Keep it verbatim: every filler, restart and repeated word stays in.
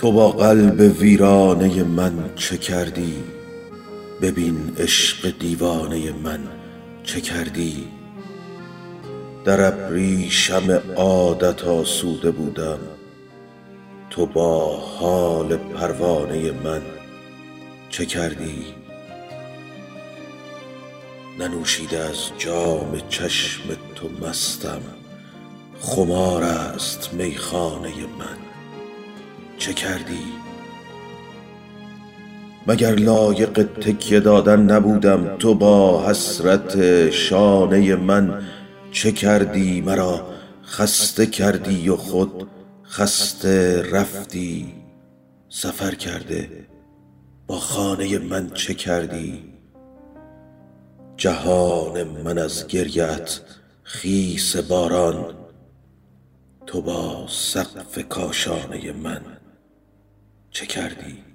تو با قلب ویرانه من چه کردی؟ ببین عشق دیوانه من چه کردی؟ در ابریشم عادت آسوده بودم، تو با حال پروانه من چه کردی؟ ننوشیده از جام چشم تو مستم، خمار است میخانه من چه کردی؟ مگر لایق تکیه دادن نبودم، تو با حسرت شانه من چه کردی؟ مرا خسته کردی و خود خسته رفتی، سفر کرده با خانه من چه کردی؟ جهان من از گریه ات خیس باران، تو با سقف کاشانه من چه کردی؟